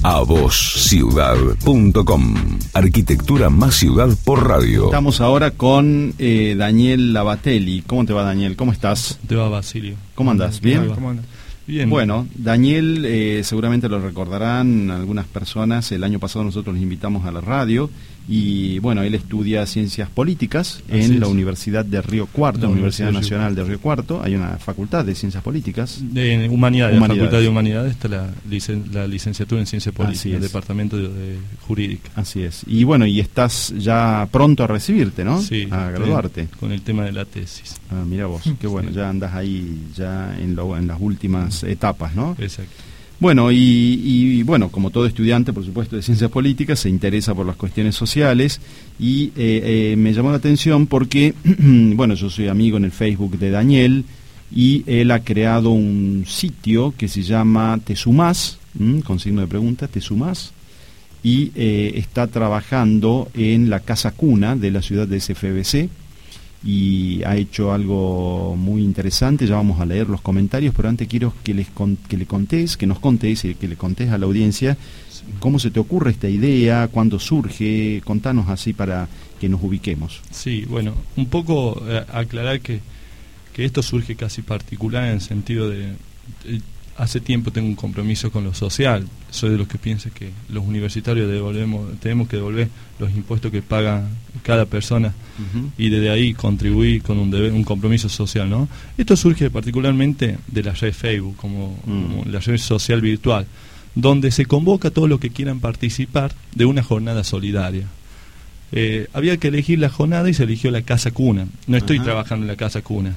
avosciudad.com. Arquitectura más ciudad por radio. Estamos ahora con Daniel Labatelli. ¿Cómo te va, Daniel? ¿Cómo estás? ¿Cómo te va, Basilio? ¿Cómo andás? ¿Bien? ¿Cómo andas? Bien. Bueno, Daniel, seguramente lo recordarán algunas personas. El año pasado nosotros los invitamos a la radio. Y bueno, él estudia ciencias políticas en la Universidad de Río Cuarto, la Universidad Nacional de Río Cuarto. Hay una facultad de ciencias políticas. De humanidades, la Facultad de Humanidades está la licenciatura en ciencias políticas, el departamento de jurídica. Así es. Y bueno, y estás ya pronto a recibirte, ¿no? Sí. A graduarte. Con el tema de la tesis. Ah, mira vos, qué bueno, ya andas ahí ya en las últimas etapas, ¿no? Exacto. Bueno, y bueno, como todo estudiante, por supuesto, de ciencias políticas, se interesa por las cuestiones sociales y me llamó la atención porque, bueno, yo soy amigo en el Facebook de Daniel y él ha creado un sitio que se llama Te Sumás, con signo de pregunta, Te Sumás, y está trabajando en la casa cuna de la ciudad de SFBC. Y ha hecho algo muy interesante. Ya vamos a leer los comentarios, pero antes quiero que nos contés y que le contés a la audiencia cómo se te ocurre esta idea, cuándo surge. Contanos así para que nos ubiquemos. Sí, bueno, un poco aclarar que esto surge casi particular en el sentido de hace tiempo tengo un compromiso con lo social. Soy de los que piensa que los universitarios tenemos que devolver los impuestos que paga cada persona y desde ahí contribuir con un compromiso social, ¿no? Esto surge particularmente de la red Facebook, como la red social virtual, donde se convoca a todos los que quieran participar de una jornada solidaria. Había que elegir la jornada y se eligió la casa cuna. No estoy trabajando en la casa cuna.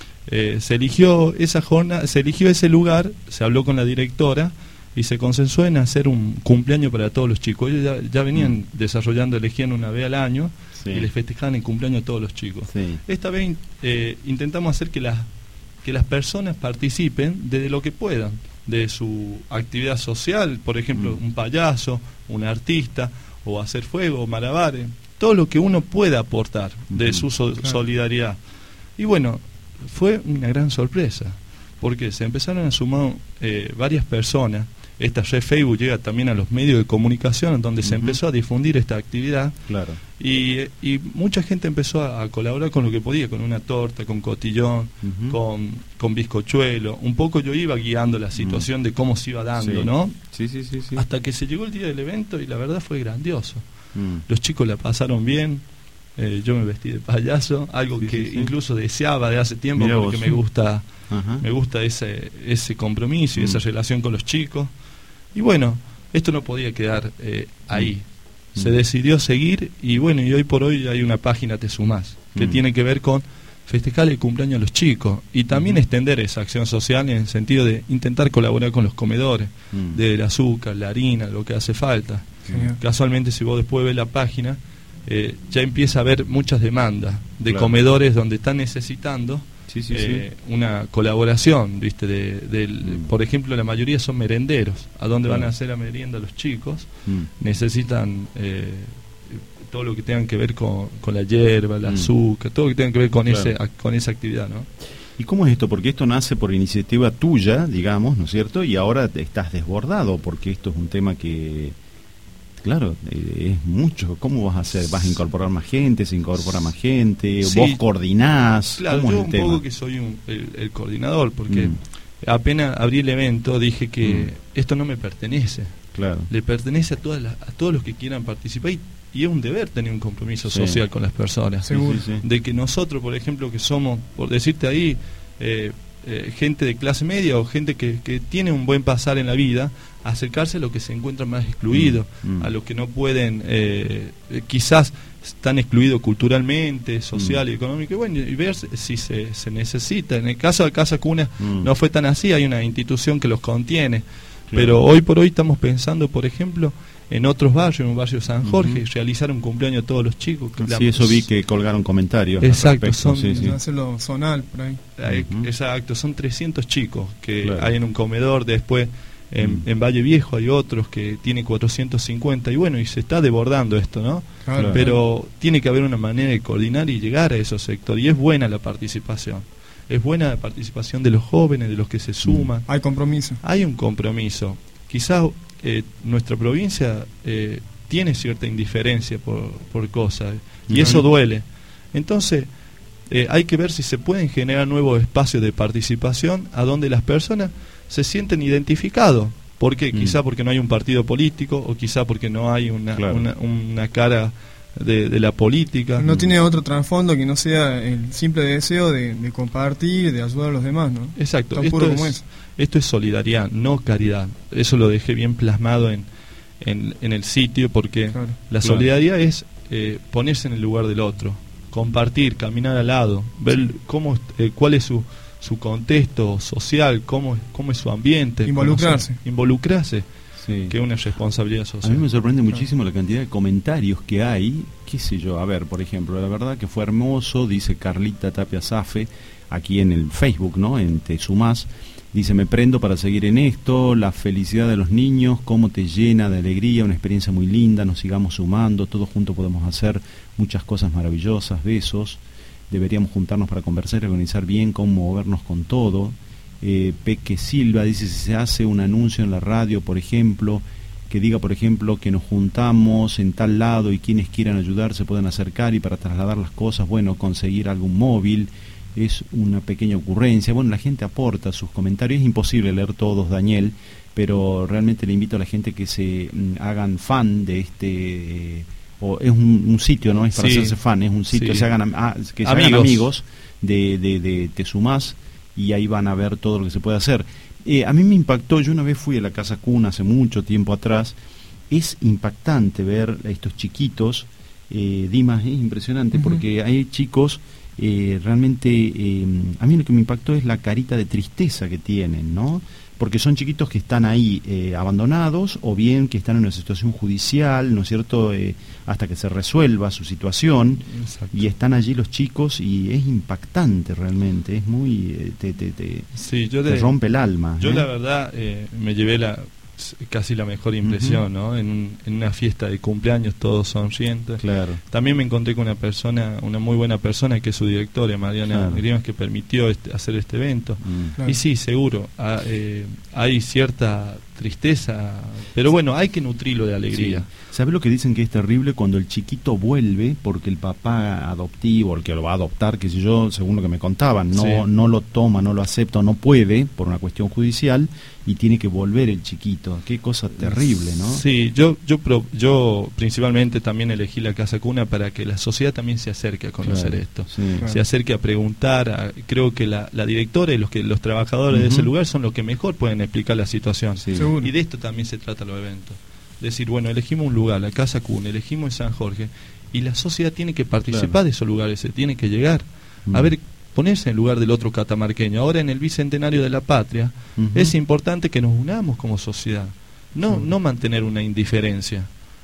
Se eligió esa jornada, se eligió ese lugar, se habló con la directora y se consensuó en hacer un cumpleaños para todos los chicos. Ellos ya venían elegían una vez al año y les festejaban el cumpleaños a todos los chicos. Esta vez intentamos hacer que las personas participen desde lo que puedan, de su actividad social, por ejemplo, un payaso, un artista, o hacer fuego, malabares, todo lo que uno pueda aportar de su solidaridad. Y bueno, fue una gran sorpresa, porque se empezaron a sumar varias personas. Esta red Facebook llega también a los medios de comunicación, donde se empezó a difundir esta actividad. Claro. Y mucha gente empezó a colaborar con lo que podía, con una torta, con cotillón, con bizcochuelo. Un poco yo iba guiando la situación de cómo se iba dando, ¿no? Sí. Hasta que se llegó el día del evento y la verdad fue grandioso. Los chicos la pasaron bien. Yo me vestí de payaso, algo que incluso deseaba de hace tiempo. Mirá porque me gusta ese compromiso y esa relación con los chicos. Y bueno, esto no podía quedar ahí. Se decidió seguir y bueno, y hoy por hoy hay una página Te Sumás que tiene que ver con festejar el cumpleaños a los chicos y también extender esa acción social en el sentido de intentar colaborar con los comedores del azúcar, la harina, lo que hace falta. Casualmente, si vos después ves la página, ya empieza a haber muchas demandas de comedores donde están necesitando una colaboración, ¿viste? Por ejemplo, la mayoría son merenderos, a donde van a hacer la merienda los chicos, necesitan todo lo que tenga que ver con la hierba, el azúcar, todo lo que tenga que ver con esa actividad, ¿no? ¿Y cómo es esto? Porque esto nace por iniciativa tuya, digamos, ¿no es cierto? Y ahora estás desbordado, porque esto es un tema que... Claro, es mucho. ¿Cómo vas a hacer? ¿Vas a incorporar más gente? ¿Se incorpora más gente? ¿Vos coordinás? Claro, ¿Cómo yo es el un tema? poco que soy el coordinador, porque apenas abrí el evento dije que esto no me pertenece. Claro. Le pertenece a todos los que quieran participar y es un deber tener un compromiso social con las personas. Seguro. De que nosotros, por ejemplo, que somos, por decirte ahí, gente de clase media o gente que tiene un buen pasar en la vida, acercarse a los que se encuentran más excluidos, a los que no pueden, quizás están excluidos culturalmente, social y económico, y bueno, y ver si se necesita. En el caso de Casa Cuna no fue tan así, hay una institución que los contiene, pero hoy por hoy estamos pensando, por ejemplo, en otros barrios, en un barrio San Jorge, realizar un cumpleaños a todos los chicos. Sí, eso vi que colgaron comentarios. Exacto, hacerlo zonal por ahí. Exacto, son 300 chicos que hay en un comedor. Después en Valle Viejo hay otros que tiene 450 y bueno, y se está desbordando esto, ¿no? Claro. Pero tiene que haber una manera de coordinar y llegar a esos sectores, y es buena la participación. Es buena la participación de los jóvenes, de los que se suman. Hay compromiso. Hay un compromiso. Quizás nuestra provincia tiene cierta indiferencia por cosas, y eso duele. Entonces hay que ver si se pueden generar nuevos espacios de participación a donde las personas se sienten identificados. ¿Por qué? Quizá porque no hay un partido político, o quizá porque no hay una cara de la política. No tiene otro trasfondo que no sea el simple deseo de compartir, de ayudar a los demás, ¿no? Exacto. Tan puro como eso. Esto es solidaridad, no caridad. Eso lo dejé bien plasmado en el sitio, porque la solidaridad es ponerse en el lugar del otro, compartir, caminar al lado, ver cuál es su contexto social, cómo es su ambiente, involucrarse, sí, que es una responsabilidad social. A mí me sorprende muchísimo la cantidad de comentarios que hay, qué sé yo, a ver, por ejemplo, la verdad que fue hermoso, dice Carlita Tapia Zafe, aquí en el Facebook, ¿no?, en Te Sumás, dice: me prendo para seguir en esto, la felicidad de los niños, cómo te llena de alegría, una experiencia muy linda, nos sigamos sumando, todos juntos podemos hacer muchas cosas maravillosas, besos. Deberíamos juntarnos para conversar y organizar bien cómo movernos con todo. Peque Silva dice: si se hace un anuncio en la radio, por ejemplo, que diga, por ejemplo, que nos juntamos en tal lado y quienes quieran ayudar se pueden acercar, y para trasladar las cosas, bueno, conseguir algún móvil, es una pequeña ocurrencia. Bueno, la gente aporta sus comentarios, es imposible leer todos, Daniel, pero realmente le invito a la gente que se hagan fan de este... o es un sitio, no es para hacerse fan, es un sitio, que se hagan amigos de Te Sumás, y ahí van a ver todo lo que se puede hacer. A mí me impactó, yo una vez fui a la Casa Cuna hace mucho tiempo atrás, es impactante ver a estos chiquitos, Dimas, es impresionante, porque hay chicos realmente, a mí lo que me impactó es la carita de tristeza que tienen, ¿no? Porque son chiquitos que están ahí abandonados, o bien que están en una situación judicial, ¿no es cierto?, hasta que se resuelva su situación. Exacto. Y están allí los chicos, y es impactante realmente, es muy... te rompe el alma. Yo la verdad me llevé casi la mejor impresión, ¿no? En una fiesta de cumpleaños, todos sonrientes. Claro. También me encontré con una muy buena persona, que es su directora, Mariana Grimas, que permitió hacer este evento. Claro. Y sí, seguro, hay cierta tristeza, pero bueno, hay que nutrirlo de alegría. Sí. ¿Sabe lo que dicen que es terrible? Cuando el chiquito vuelve, porque el papá adoptivo, el que lo va a adoptar, que sé yo, según lo que me contaban, no lo toma, no lo acepta, no puede, por una cuestión judicial, y tiene que volver el chiquito. Qué cosa terrible, ¿no? Sí, yo principalmente también elegí la Casa Cuna para que la sociedad también se acerque a conocer esto, se acerque a preguntar. Creo que la directora y los trabajadores de ese lugar son los que mejor pueden explicar la situación. Sí. Y de esto también se trata los eventos. Decir, bueno, elegimos un lugar, la Casa Cuna, elegimos en San Jorge, y la sociedad tiene que participar de esos lugares, se tiene que llegar a ver, ponerse en el lugar del otro catamarqueño. Ahora, en el Bicentenario de la Patria, es importante que nos unamos como sociedad, no mantener una indiferencia.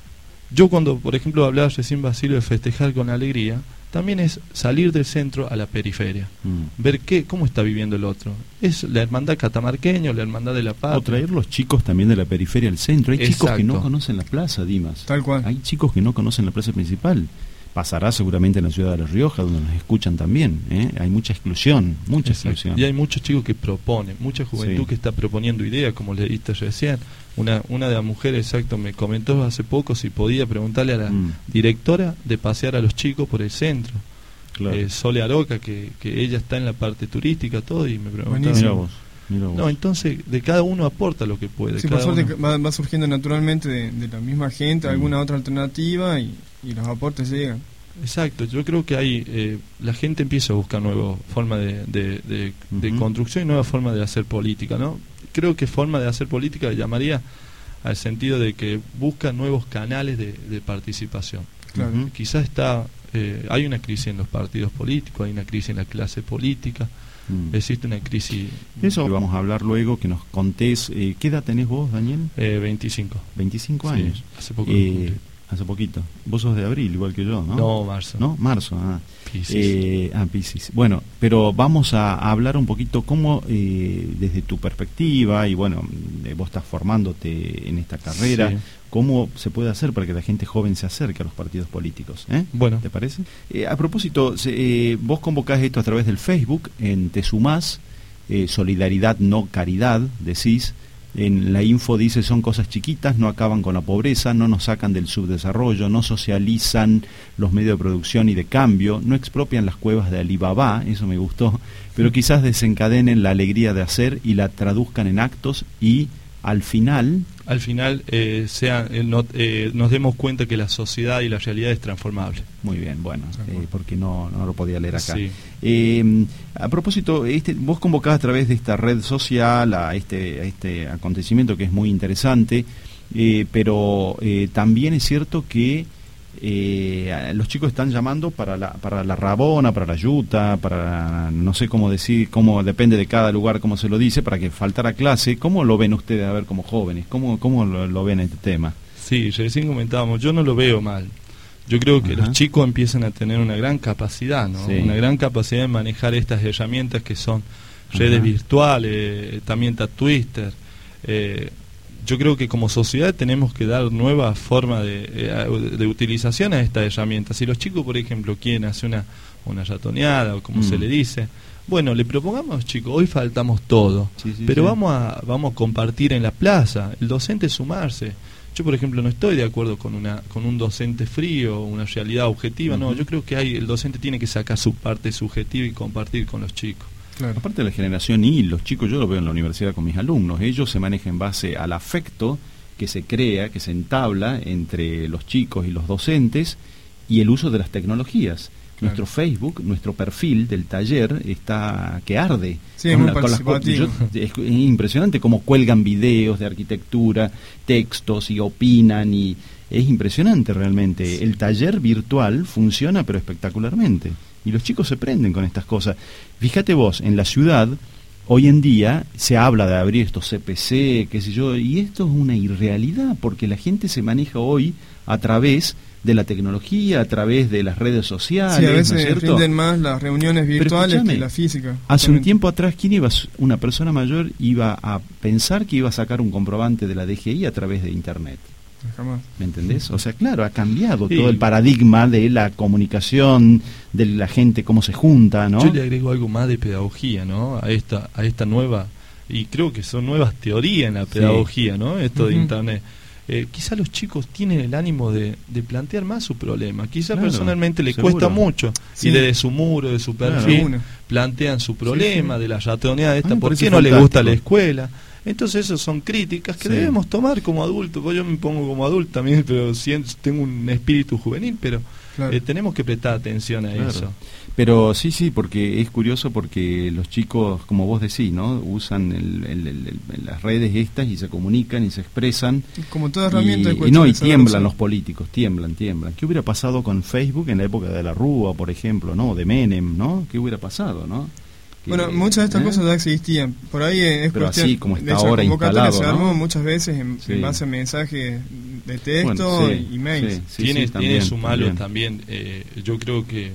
Yo cuando, por ejemplo, hablaba recién, Basilio, de festejar con alegría, también es salir del centro a la periferia, ver cómo está viviendo el otro. Es la hermandad catamarqueña, la hermandad de la patria. O traer los chicos también de la periferia al centro. Hay chicos que no conocen la plaza, Dimas. Tal cual. Hay chicos que no conocen la plaza principal. Pasará seguramente en la ciudad de La Rioja, donde nos escuchan también, Hay mucha exclusión, exclusión. Y hay muchos chicos que proponen, mucha juventud que está proponiendo ideas, como le diste recién. Una de las mujeres, me comentó hace poco si podía preguntarle a la directora de pasear a los chicos por el centro. Claro. Sole Aroca, que ella está en la parte turística, todo, y me preguntaba. Mira vos. No, entonces de cada uno aporta lo que puede. Sí, por suerte va surgiendo naturalmente de la misma gente alguna otra alternativa, y los aportes llegan. Exacto, yo creo que hay la gente empieza a buscar nuevas formas de construcción y nuevas formas de hacer política, ¿no? Creo que forma de hacer política llamaría al sentido de que busca nuevos canales de participación. Claro. Quizás hay una crisis en los partidos políticos, hay una crisis en la clase política, existe una crisis. Eso vamos a hablar luego, que nos contés. ¿Qué edad tenés vos, Daniel? 25. 25 años. Hace poco. Hace poquito. Vos sos de abril, igual que yo, ¿no? No, marzo. ¿No? Marzo, Piscis. Piscis. Bueno, pero vamos a hablar un poquito cómo, desde tu perspectiva, y bueno, vos estás formándote en esta carrera, cómo se puede hacer para que la gente joven se acerque a los partidos políticos, Bueno. ¿Te parece? A propósito, vos convocás esto a través del Facebook, en Te Sumás, Solidaridad no Caridad, decís, En la info dice, son cosas chiquitas, no acaban con la pobreza, no nos sacan del subdesarrollo, no socializan los medios de producción y de cambio, no expropian las cuevas de Alibaba, eso me gustó, pero quizás desencadenen la alegría de hacer y la traduzcan en actos y al final nos demos cuenta que la sociedad y la realidad es transformable. Muy bien, bueno, porque no lo podía leer acá. Sí. A propósito, vos convocás a través de esta red social a este acontecimiento que es muy interesante, pero también es cierto que los chicos están llamando para la rabona, para la yuta, para no sé cómo decir, cómo depende de cada lugar cómo se lo dice, para que faltara clase. ¿Cómo lo ven ustedes, a ver, como jóvenes? ¿Cómo lo ven este tema? Sí, recién comentábamos, yo no lo veo mal. Yo creo que los chicos empiezan a tener una gran capacidad, ¿no? Sí. Una gran capacidad de manejar estas herramientas que son redes virtuales, también está Twitter. Yo creo que como sociedad tenemos que dar nuevas formas de utilización a estas herramientas. Si los chicos, por ejemplo, quieren hacer una ratoneada o como se le dice, bueno, le propongamos a los chicos, hoy faltamos todo, pero vamos a compartir en la plaza, el docente sumarse. Yo, por ejemplo, no estoy de acuerdo con un docente frío, una realidad objetiva, no, yo creo que el docente tiene que sacar su parte subjetiva y compartir con los chicos. Claro. Aparte de la generación Y, los chicos, yo lo veo en la universidad con mis alumnos, ellos se manejan en base al afecto que se crea, que se entabla entre los chicos y los docentes y el uso de las tecnologías. Claro. Nuestro Facebook, nuestro perfil del taller está que arde. Sí, es muy participativo. Es impresionante cómo cuelgan videos de arquitectura, textos y opinan, y es impresionante realmente. Sí. El taller virtual funciona pero espectacularmente. Y los chicos se prenden con estas cosas. Fíjate vos, en la ciudad, hoy en día se habla de abrir estos CPC, qué sé yo, y esto es una irrealidad, porque la gente se maneja hoy a través de la tecnología, a través de las redes sociales. Sí, a veces ¿no es cierto? rinden más las reuniones virtuales que la física. Hace un tiempo atrás, una persona mayor iba a pensar que iba a sacar un comprobante de la DGI a través de Internet? Jamás. ¿Me entendés? O sea, claro, ha cambiado todo el paradigma de la comunicación, de la gente, cómo se junta, ¿no? Yo le agrego algo más de pedagogía, ¿no? A esta nueva, y creo que son nuevas teorías en la pedagogía, ¿no? Esto de Internet. Quizá los chicos tienen el ánimo de plantear más su problema. Quizá personalmente les cuesta mucho. Y desde su muro, de su perfil, plantean su problema de la ratoneada esta. ¿Por qué no le gusta la escuela? Entonces esas son críticas que debemos tomar como adultos. Pues yo me pongo como adulto también, pero tengo un espíritu juvenil, pero tenemos que prestar atención a eso. Pero sí, porque es curioso, porque los chicos, como vos decís, ¿no? Usan las redes estas y se comunican y se expresan. Como toda herramienta y tiemblan los políticos, tiemblan. ¿Qué hubiera pasado con Facebook en la época de la Rúa, por ejemplo, ¿no? De Menem, ¿no? ¿Qué hubiera pasado, no? Bueno, muchas de estas cosas ya existían. Por ahí es pero cuestión así como está de esa ahora convocatoria, instalado, se armó ¿no? muchas veces en base a mensajes de texto y mails. Tiene su malo también. Yo creo que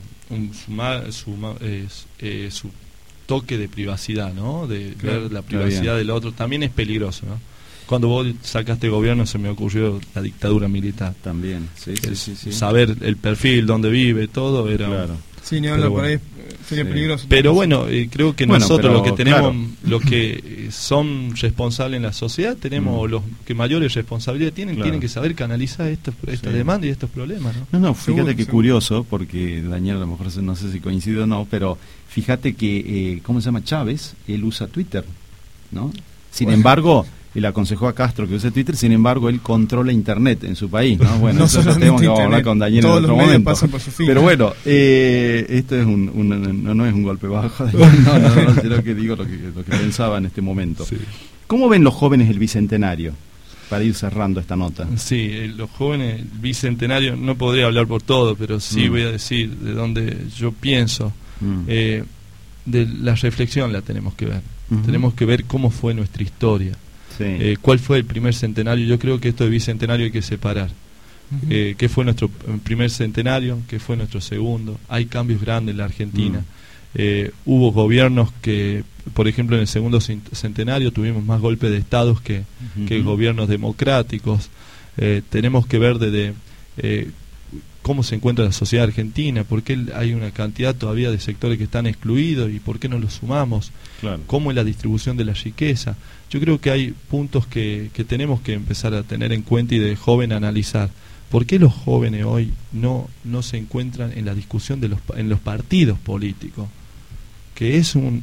su toque de privacidad, ¿no? De ver la privacidad del otro también es peligroso, ¿no? Cuando vos sacaste gobierno se me ocurrió la dictadura militar. También, sí. Saber el perfil, dónde vive, todo era... Claro. Sí, ni hablar por ahí, sería peligroso. Pero bueno, creo que nosotros los que tenemos, los que son responsables en la sociedad, tenemos los que mayores responsabilidades tienen que saber canalizar esta demanda y estos problemas, ¿no? No, fíjate que curioso, porque Daniel a lo mejor no sé si coincide o no, pero fíjate que, ¿cómo se llama? Chávez, él usa Twitter, ¿no? Sin embargo... Y le aconsejó a Castro que use Twitter, sin embargo él controla Internet en su país, ¿no? Bueno, eso tenemos que hablar con Daniel en otro momento. Pero bueno, esto es no es un golpe bajo, no, sino que digo lo que pensaba en este momento. Sí. ¿Cómo ven los jóvenes el Bicentenario? Para ir cerrando esta nota. Sí, los jóvenes, el Bicentenario, no podría hablar por todo, pero sí voy a decir de dónde yo pienso. De la reflexión la tenemos que ver. Tenemos que ver cómo fue nuestra historia. ¿Cuál fue el primer centenario? Yo creo que esto de bicentenario hay que separar. ¿Qué fue nuestro primer centenario? ¿Qué fue nuestro segundo? Hay cambios grandes en la Argentina. Hubo gobiernos que, por ejemplo, en el segundo centenario tuvimos más golpes de estados que gobiernos democráticos. Tenemos que ver cómo se encuentra la sociedad argentina, por qué hay una cantidad todavía de sectores que están excluidos y por qué no los sumamos, Claro. cómo es la distribución de la riqueza. Yo creo que hay puntos que tenemos que empezar a tener en cuenta y de joven analizar. ¿Por qué los jóvenes hoy no se encuentran en la discusión de en los partidos políticos? Que es en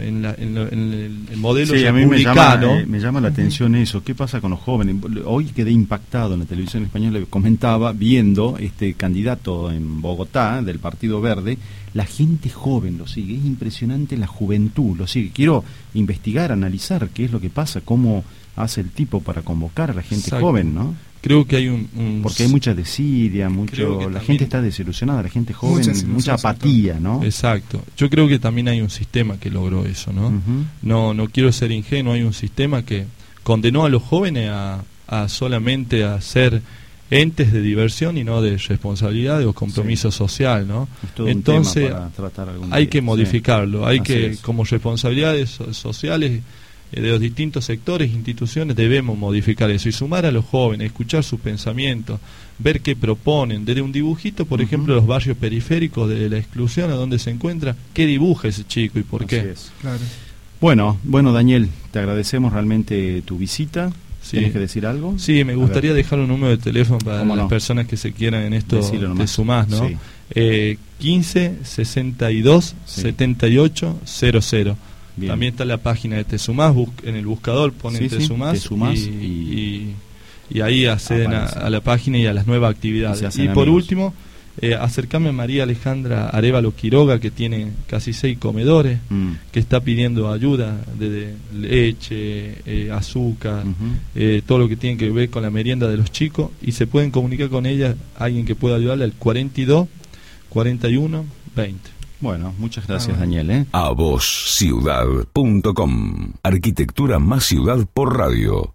el modelo Sí, a mí republicano. me llama la atención eso. ¿Qué pasa con los jóvenes? Hoy quedé impactado en la televisión española, comentaba, viendo este candidato en Bogotá del Partido Verde. La gente joven lo sigue, es impresionante la juventud, lo sigue. Quiero investigar, analizar qué es lo que pasa, cómo hace el tipo para convocar a la gente Exacto. joven, ¿no? Creo que hay porque hay mucha desidia, la gente está desilusionada, la gente joven, mucha apatía, ¿no? Exacto. Yo creo que también hay un sistema que logró eso, ¿no? No quiero ser ingenuo, hay un sistema que condenó a los jóvenes a solamente a ser entes de diversión y no de responsabilidad o compromiso social, ¿no? Entonces hay que modificarlo, hay que, como responsabilidades sociales de los distintos sectores, instituciones, debemos modificar eso y sumar a los jóvenes, escuchar sus pensamientos, ver qué proponen, desde un dibujito, por ejemplo, los barrios periféricos de la exclusión, a dónde se encuentra, qué dibuja ese chico y por qué. Claro. Bueno, Daniel, te agradecemos realmente tu visita. Sí. ¿Tienes que decir algo? Sí, me gustaría dejar un número de teléfono para las personas que se quieran en esto de sumás, ¿no? Sí. 15 62 78 00. Bien. También está la página de Te Sumás, en el buscador ponen Te Sumás y ahí acceden a la página y a las nuevas actividades. Y por último, acercarme a María Alejandra Arévalo Quiroga, que tiene casi 6 comedores, que está pidiendo ayuda de leche, azúcar, todo lo que tiene que ver con la merienda de los chicos, y se pueden comunicar con ella, alguien que pueda ayudarle, al 42 41 20. Bueno, muchas gracias, Daniel. A vos, ciudad.com. Arquitectura más ciudad por radio.